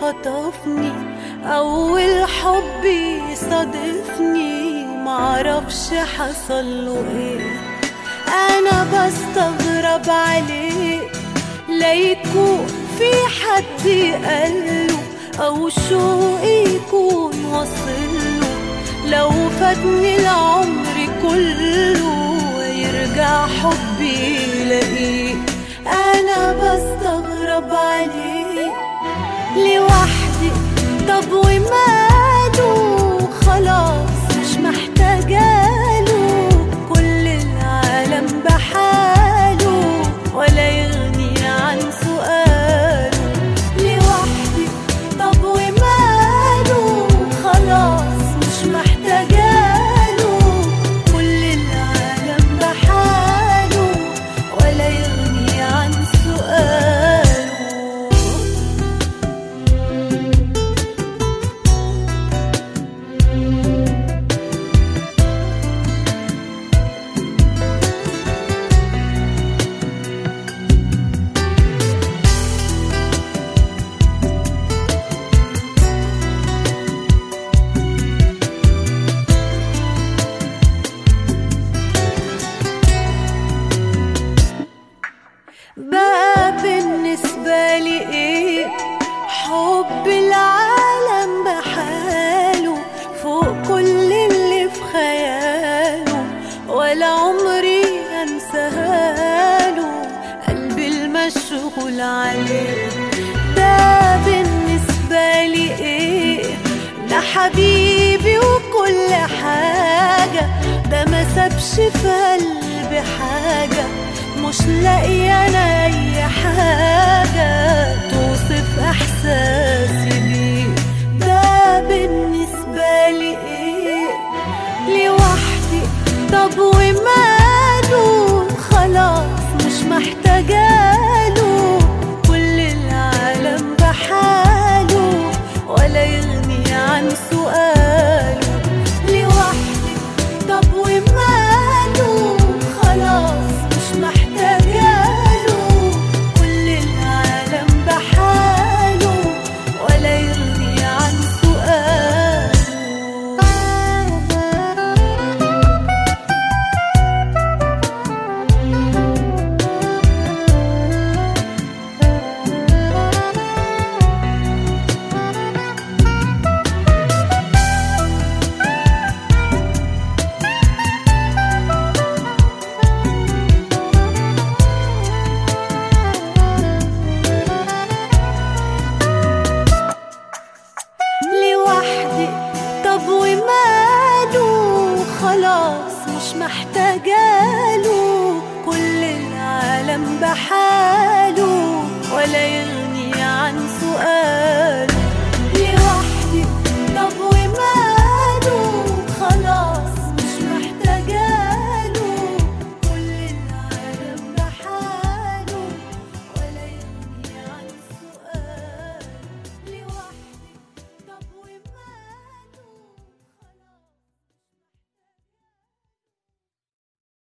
خطفني، أول حب يصادفني معرفش حصله ايه. أنا بستغرب عليه، لا يكون في حد قاله أو شوقي يكون وصله. لو فاتني العمر كله يرجع حبي يلاقيه. أنا بستغرب عليه لوحدي، طب وماله؟ خلاص مش محتاجاله، كل العالم بحاله ولا يغني عن سؤاله. لوحدي طب وماله؟ خلاص مش محتاجاله، كل العالم بحاله ولا يغني عن سؤاله. بقى بالنسبة لي ايه حب العالم بحاله، فوق كل اللي في خياله، ولا عمري انساهاله قلبي المشغول عليه. ده بالنسبة لي ايه، ده حبيبي وكل حاجة، ده ما سابش في قلبي حاجة، مش لاقي انا اي حاجة